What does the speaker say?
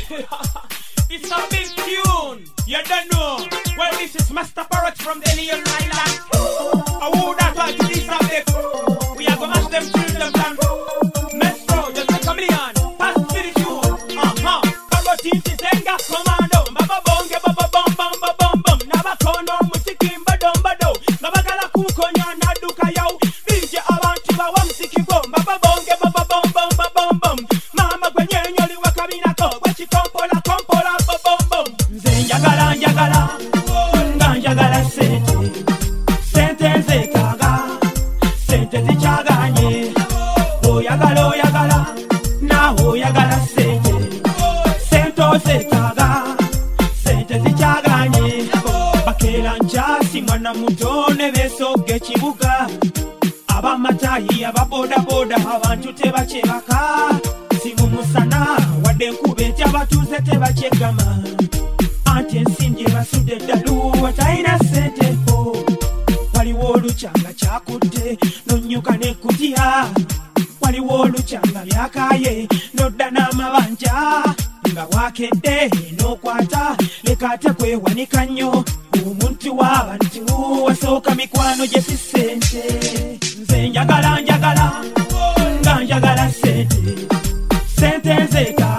It's a big tune. You don't know. Well, this is Master Parrot from the Leon Island. I would have thought this a big. We are gonna mash them children down. Metro, just like a million. Pass to the tune. Parrot is the Zenga commando. Baba bonge, baba bum bum bum bum bum. Naba kono musikim badom bado. Naba gala kukonya na duka yao. DJ abantu ba wamsiki bom. Baba bonge, baba bum bum bum bum bum. Mama kwenye nyoli wakabina ko. Wachi kompola kompola bum bum bum. Nze njagala njagala. Njagala sente. Sente zetaga. Sente zichaganye. Oyagala oyagala. Na oyagala sente. Sento zetaga. Sente zichaganye. Bakela njasi mwana mutone besoge kibuga. Abamatayi ababodaboda abantu tebachebaka. Simumusana wadde enkube eti abatuuze tebachegama. Anti ensimbi ebasudde eddalu watalina ssente ho. Waliwo olukyanga kyakudde nonnyuka n'ekkutya. Waliwo olukyanga byakaye nodda n'amabanja. Nga bwakedde n'okwata leka ate kwewanika nnyo. Omuntu w'abantu wasooka mikwano gye si ssente. Nze njagala njagala nga njagala ssente. Sente nzeeka